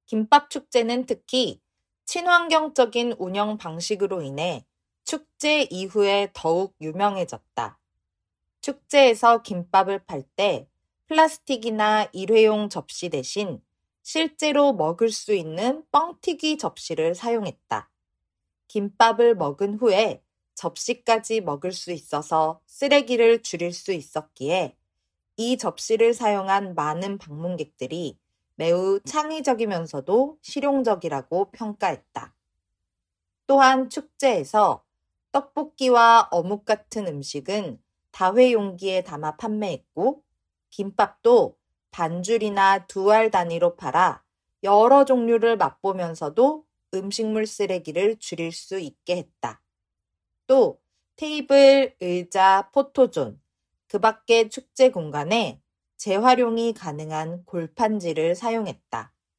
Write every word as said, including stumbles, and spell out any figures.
김밥 축제는 특히 친환경적인 운영 방식으로 인해 축제 이후에 더욱 유명해졌다. 축제에서 김밥을 팔 때 플라스틱이나 일회용 접시 대신 실제로 먹을 수 있는 뻥튀기 접시를 사용했다. 김밥을 먹은 후에 접시까지 먹을 수 있어서 쓰레기를 줄일 수 있었기에 이 접시를 사용한 많은 방문객들이 매우 창의적이면서도 실용적이라고 평가했다. 또한 축제에서 떡볶이와 어묵 같은 음식은 다회용기에 담아 판매했고, 김밥도 반줄이나 두 알 단위로 팔아 여러 종류를 맛보면서도 음식물 쓰레기를 줄일 수 있게 했다. 또 테이블, 의자, 포토존, 그 밖의 축제 공간에 재활용이 가능한 골판지를 사용했다.